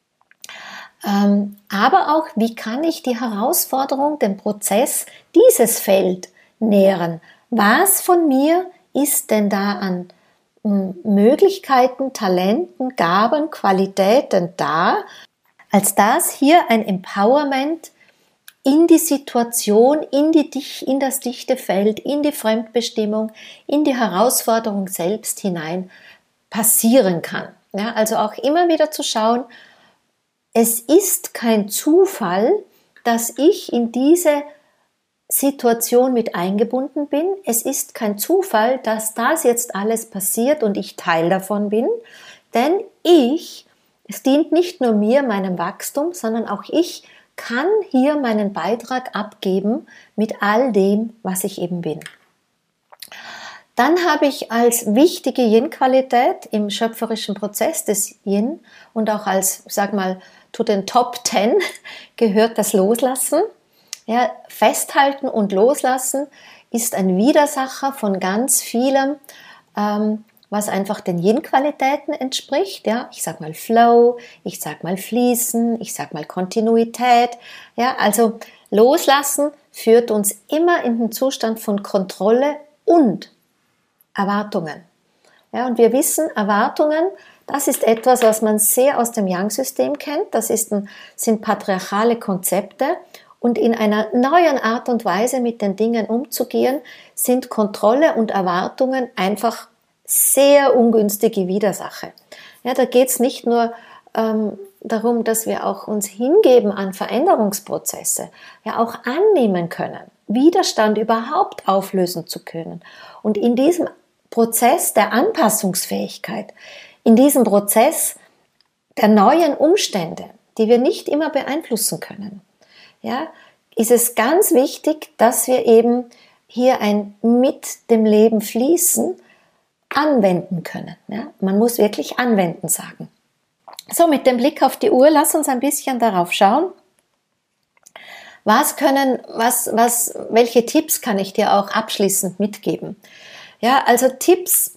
Aber auch, wie kann ich die Herausforderung, den Prozess, dieses Feld nähren? Was von mir ist denn da an Möglichkeiten, Talenten, Gaben, Qualitäten da, als dass hier ein Empowerment in die Situation, in das dichte Feld, in die Fremdbestimmung, in die Herausforderung selbst hinein passieren kann. Ja, also auch immer wieder zu schauen, es ist kein Zufall, dass ich in diese Situation mit eingebunden bin. Es ist kein Zufall, dass das jetzt alles passiert und ich Teil davon bin, denn es dient nicht nur mir, meinem Wachstum, sondern auch ich kann hier meinen Beitrag abgeben mit all dem, was ich eben bin. Dann habe ich als wichtige Yin-Qualität im schöpferischen Prozess des Yin und auch als, sag mal, zu den Top 10 gehört das Loslassen. Ja, festhalten und loslassen ist ein Widersacher von ganz vielem, was einfach den Yin-Qualitäten entspricht. Ja, ich sag mal Flow, ich sag mal Fließen, ich sag mal Kontinuität. Ja, also loslassen führt uns immer in den Zustand von Kontrolle und Erwartungen. Ja, und wir wissen, Erwartungen, das ist etwas, was man sehr aus dem Yang-System kennt. Das sind patriarchale Konzepte. Und in einer neuen Art und Weise mit den Dingen umzugehen, sind Kontrolle und Erwartungen einfach sehr ungünstige Widersacher. Ja, da geht es nicht nur darum, dass wir auch uns hingeben an Veränderungsprozesse, ja auch annehmen können, Widerstand überhaupt auflösen zu können. Und in diesem Prozess der Anpassungsfähigkeit, in diesem Prozess der neuen Umstände, die wir nicht immer beeinflussen können, ja, ist es ganz wichtig, dass wir eben hier ein mit dem Leben fließen anwenden können. Ja? Man muss wirklich anwenden sagen. So, mit dem Blick auf die Uhr, lass uns ein bisschen darauf schauen. Welche Tipps kann ich dir auch abschließend mitgeben? Ja, also Tipps,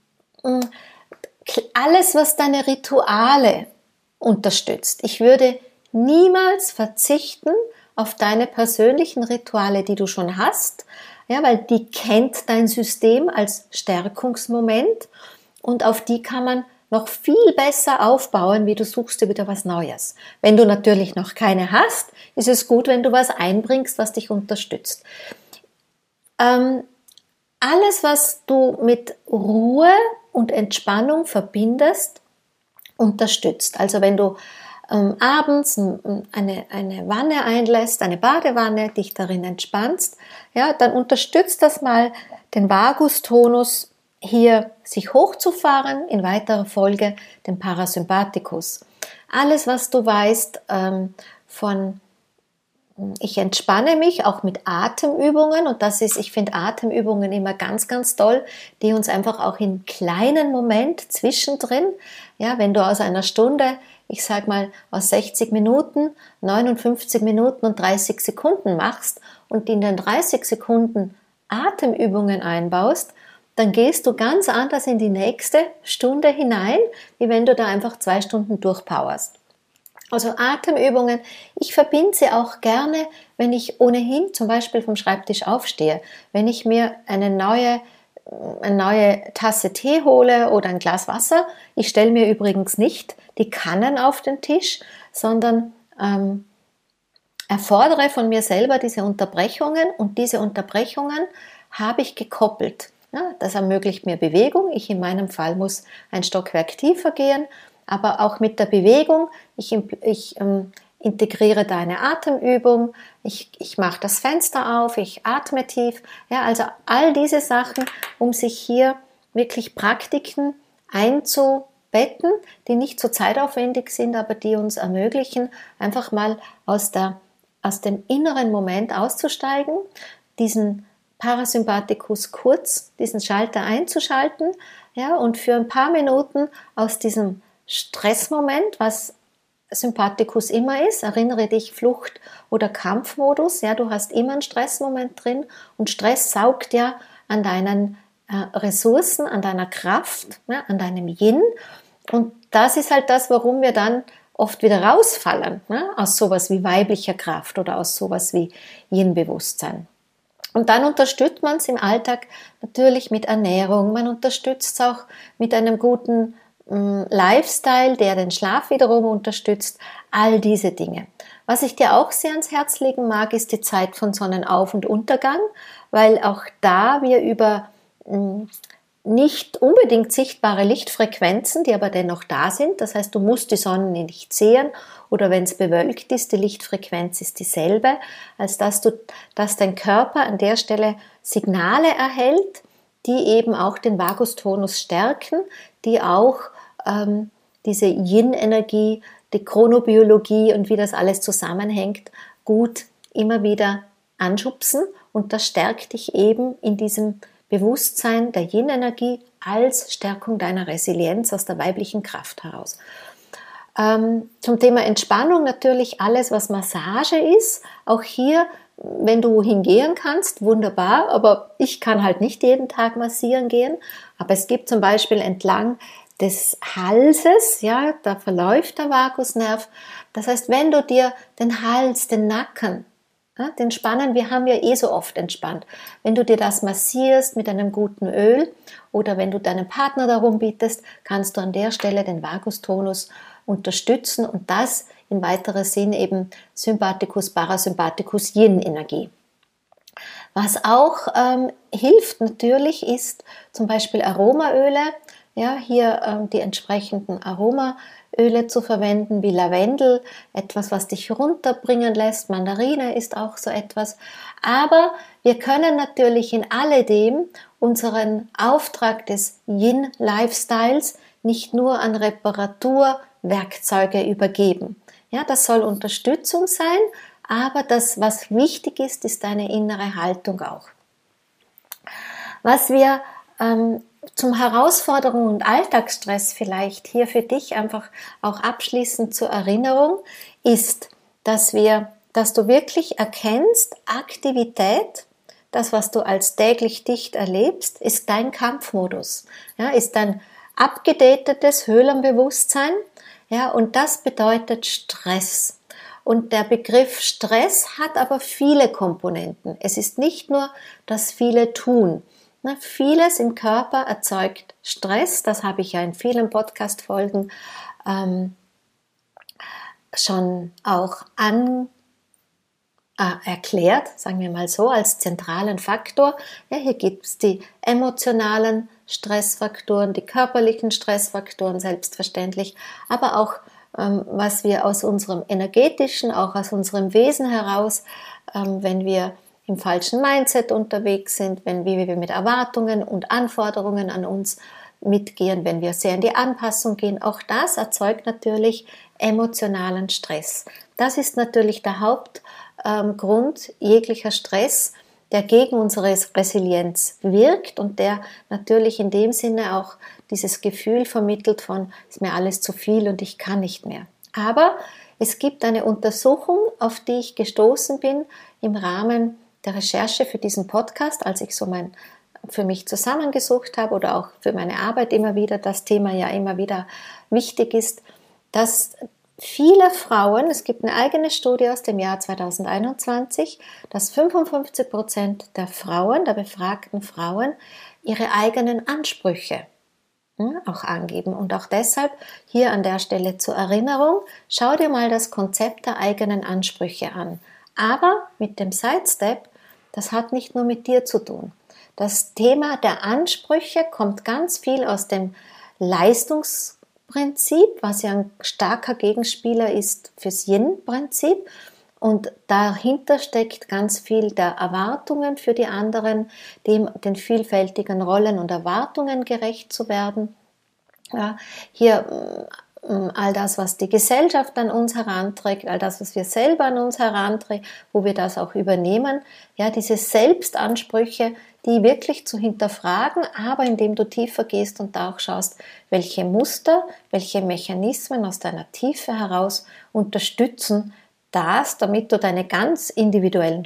alles, was deine Rituale unterstützt. Ich würde niemals verzichten auf deine persönlichen Rituale, die du schon hast, ja, weil die kennt dein System als Stärkungsmoment und auf die kann man noch viel besser aufbauen, wie du suchst dir wieder was Neues. Wenn du natürlich noch keine hast, ist es gut, wenn du was einbringst, was dich unterstützt. Alles, was du mit Ruhe und Entspannung verbindest, unterstützt. Also wenn du abends eine Wanne einlässt, eine Badewanne, dich darin entspannst, ja, dann unterstützt das mal den Vagustonus hier sich hochzufahren, in weiterer Folge den Parasympathikus. Alles, was du weißt von ich entspanne mich auch mit Atemübungen und das ist, ich finde Atemübungen immer ganz, ganz toll, die uns einfach auch in kleinen Moment zwischendrin, ja, wenn du aus einer Stunde, ich sag mal aus 60 Minuten, 59 Minuten und 30 Sekunden machst und in den 30 Sekunden Atemübungen einbaust, dann gehst du ganz anders in die nächste Stunde hinein, wie wenn du da einfach 2 Stunden durchpowerst. Also Atemübungen, ich verbinde sie auch gerne, wenn ich ohnehin zum Beispiel vom Schreibtisch aufstehe. Wenn ich mir eine neue Tasse Tee hole oder ein Glas Wasser, ich stelle mir übrigens nicht die Kannen auf den Tisch, sondern erfordere von mir selber diese Unterbrechungen und diese Unterbrechungen habe ich gekoppelt. Ja, das ermöglicht mir Bewegung. Ich in meinem Fall muss ein Stockwerk tiefer gehen, aber auch mit der Bewegung, ich integriere da eine Atemübung, ich mache das Fenster auf, ich atme tief, ja, also all diese Sachen, um sich hier wirklich Praktiken einzubetten, die nicht so zeitaufwendig sind, aber die uns ermöglichen, einfach mal aus dem inneren Moment auszusteigen, diesen Parasympathikus kurz, diesen Schalter einzuschalten, ja, und für ein paar Minuten aus diesem Stressmoment, was Sympathikus immer ist, erinnere dich, Flucht- oder Kampfmodus, ja, du hast immer einen Stressmoment drin und Stress saugt ja an deinen Ressourcen, an deiner Kraft, ja, an deinem Yin und das ist halt das, warum wir dann oft wieder rausfallen, ne, aus sowas wie weiblicher Kraft oder aus sowas wie Yin-Bewusstsein. Und dann unterstützt man es im Alltag natürlich mit Ernährung, man unterstützt es auch mit einem guten Lifestyle, der den Schlaf wiederum unterstützt, all diese Dinge. Was ich dir auch sehr ans Herz legen mag, ist die Zeit von Sonnenauf- und Untergang, weil auch da wir über nicht unbedingt sichtbare Lichtfrequenzen, die aber dennoch da sind, das heißt, du musst die Sonne nicht sehen oder wenn es bewölkt ist, die Lichtfrequenz ist dieselbe, als dass dein Körper an der Stelle Signale erhält, die eben auch den Vagustonus stärken, die auch diese Yin-Energie, die Chronobiologie und wie das alles zusammenhängt, gut immer wieder anschubsen und das stärkt dich eben in diesem Bewusstsein der Yin-Energie als Stärkung deiner Resilienz aus der weiblichen Kraft heraus. Zum Thema Entspannung natürlich alles, was Massage ist. Auch hier, wenn du hingehen kannst, wunderbar, aber ich kann halt nicht jeden Tag massieren gehen. Aber es gibt zum Beispiel entlang des Halses, ja, da verläuft der Vagusnerv. Das heißt, wenn du dir den Hals, den Nacken, ja, den Spannen, wir haben ja eh so oft entspannt. Wenn du dir das massierst mit einem guten Öl oder wenn du deinem Partner darum bittest, kannst du an der Stelle den Vagustonus unterstützen und das in weiterer Sinn eben Sympathikus, Parasympathikus, Yin-Energie. Was auch hilft natürlich ist zum Beispiel Aromaöle, ja, hier die entsprechenden Aromaöle zu verwenden, wie Lavendel, etwas, was dich runterbringen lässt. Mandarine ist auch so etwas. Aber wir können natürlich in alledem unseren Auftrag des Yin-Lifestyles nicht nur an Reparaturwerkzeuge übergeben. Ja, das soll Unterstützung sein, aber das, was wichtig ist, ist deine innere Haltung auch. Was wir zum Herausforderung und Alltagsstress vielleicht hier für dich einfach auch abschließend zur Erinnerung ist, dass du wirklich erkennst, Aktivität, das, was du als täglich dicht erlebst, ist dein Kampfmodus, ja, ist dein abgedatetes Höhlenbewusstsein, ja, und das bedeutet Stress. Und der Begriff Stress hat aber viele Komponenten. Es ist nicht nur das viele tun. Vieles im Körper erzeugt Stress, das habe ich ja in vielen Podcast-Folgen schon auch erklärt, sagen wir mal so, als zentralen Faktor. Ja, hier gibt es die emotionalen Stressfaktoren, die körperlichen Stressfaktoren selbstverständlich, aber auch was wir aus unserem energetischen, auch aus unserem Wesen heraus, wenn wir im falschen Mindset unterwegs sind, wie wir mit Erwartungen und Anforderungen an uns mitgehen, wenn wir sehr in die Anpassung gehen, auch das erzeugt natürlich emotionalen Stress. Das ist natürlich der Hauptgrund jeglicher Stress, der gegen unsere Resilienz wirkt und der natürlich in dem Sinne auch dieses Gefühl vermittelt von, ist mir alles zu viel und ich kann nicht mehr. Aber es gibt eine Untersuchung, auf die ich gestoßen bin im Rahmen der Recherche für diesen Podcast, als ich so für mich zusammengesucht habe oder auch für meine Arbeit immer wieder, das Thema ja immer wieder wichtig ist, dass viele Frauen, es gibt eine eigene Studie aus dem Jahr 2021, dass 55% der Frauen, der befragten Frauen, ihre eigenen Ansprüche auch angeben. Und auch deshalb hier an der Stelle zur Erinnerung, schau dir mal das Konzept der eigenen Ansprüche an. Aber mit dem Sidestep, das hat nicht nur mit dir zu tun. Das Thema der Ansprüche kommt ganz viel aus dem Leistungsprinzip, was ja ein starker Gegenspieler ist fürs Yin-Prinzip. Und dahinter steckt ganz viel der Erwartungen für die anderen, den vielfältigen Rollen und Erwartungen gerecht zu werden. Ja, hier all das, was die Gesellschaft an uns heranträgt, all das, was wir selber an uns herantragen, wo wir das auch übernehmen, ja, diese Selbstansprüche, die wirklich zu hinterfragen, aber indem du tiefer gehst und da auch schaust, welche Muster, welche Mechanismen aus deiner Tiefe heraus unterstützen das, damit du deine ganz individuellen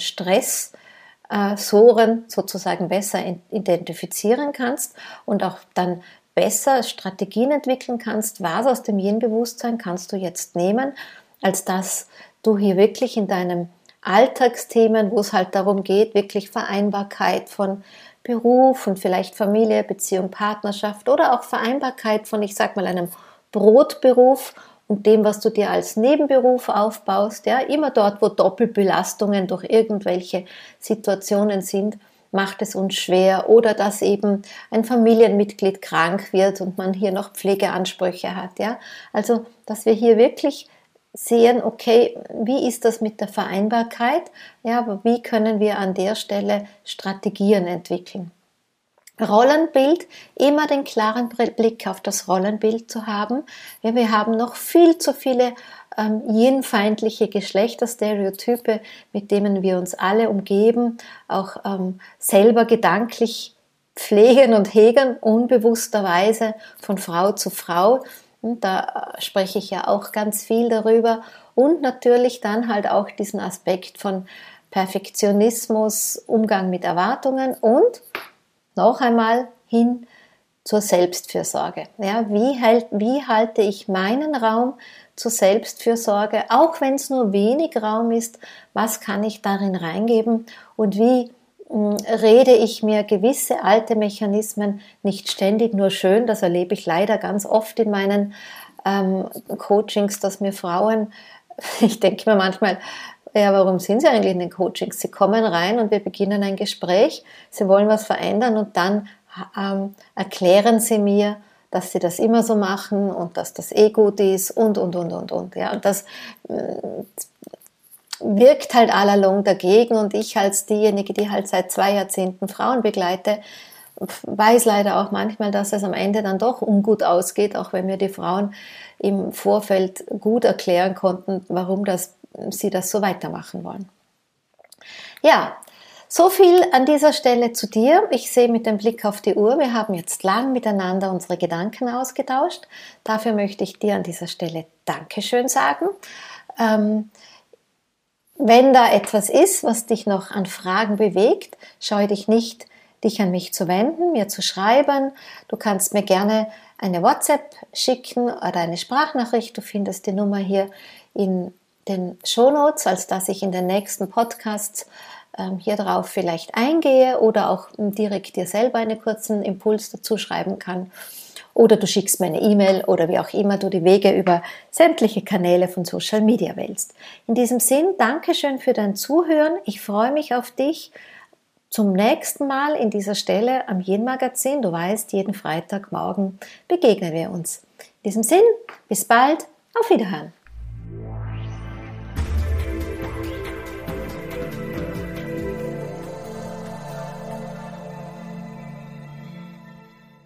Stressoren sozusagen besser identifizieren kannst und auch dann besser Strategien entwickeln kannst, was aus dem Yin-Bewusstsein kannst du jetzt nehmen, als dass du hier wirklich in deinem Alltagsthemen, wo es halt darum geht, wirklich Vereinbarkeit von Beruf und vielleicht Familie, Beziehung, Partnerschaft oder auch Vereinbarkeit von, ich sag mal, einem Brotberuf und dem, was du dir als Nebenberuf aufbaust, ja, immer dort, wo Doppelbelastungen durch irgendwelche Situationen sind, macht es uns schwer oder dass eben ein Familienmitglied krank wird und man hier noch Pflegeansprüche hat, ja. Also, dass wir hier wirklich sehen, okay, wie ist das mit der Vereinbarkeit? Ja, aber wie können wir an der Stelle Strategien entwickeln? Rollenbild, immer den klaren Blick auf das Rollenbild zu haben. Ja, wir haben noch viel zu viele yin-feindliche Geschlechterstereotype, mit denen wir uns alle umgeben, auch selber gedanklich pflegen und hegen, unbewussterweise von Frau zu Frau. Und da spreche ich ja auch ganz viel darüber. Und natürlich dann halt auch diesen Aspekt von Perfektionismus, Umgang mit Erwartungen und noch einmal hin zur Selbstfürsorge. Ja, wie halte ich meinen Raum zur Selbstfürsorge, auch wenn es nur wenig Raum ist, was kann ich darin reingeben und wie rede ich mir gewisse alte Mechanismen nicht ständig nur schön, das erlebe ich leider ganz oft in meinen Coachings, dass mir Frauen, ich denke mir manchmal, ja, warum sind sie eigentlich in den Coachings? Sie kommen rein und wir beginnen ein Gespräch, sie wollen was verändern und dann erklären sie mir, dass sie das immer so machen und dass das eh gut ist und. Ja, und das wirkt halt allalong dagegen und ich als diejenige, die halt seit 2 Jahrzehnten Frauen begleite, weiß leider auch manchmal, dass es am Ende dann doch ungut ausgeht, auch wenn mir die Frauen im Vorfeld gut erklären konnten, warum sie das so weitermachen wollen. Ja, so viel an dieser Stelle zu dir. Ich sehe mit dem Blick auf die Uhr, wir haben jetzt lang miteinander unsere Gedanken ausgetauscht. Dafür möchte ich dir an dieser Stelle Dankeschön sagen. Wenn da etwas ist, was dich noch an Fragen bewegt, scheue dich nicht, dich an mich zu wenden, mir zu schreiben. Du kannst mir gerne eine WhatsApp schicken oder eine Sprachnachricht. Du findest die Nummer hier in den Shownotes, als dass ich in den nächsten Podcasts hier drauf vielleicht eingehe oder auch direkt dir selber einen kurzen Impuls dazu schreiben kann. Oder du schickst mir eine E-Mail oder wie auch immer du die Wege über sämtliche Kanäle von Social Media wählst. In diesem Sinn, Dankeschön für dein Zuhören. Ich freue mich auf dich zum nächsten Mal in dieser Stelle am Yin Magazin. Du weißt, jeden Freitagmorgen begegnen wir uns. In diesem Sinn, bis bald, Auf Wiederhören!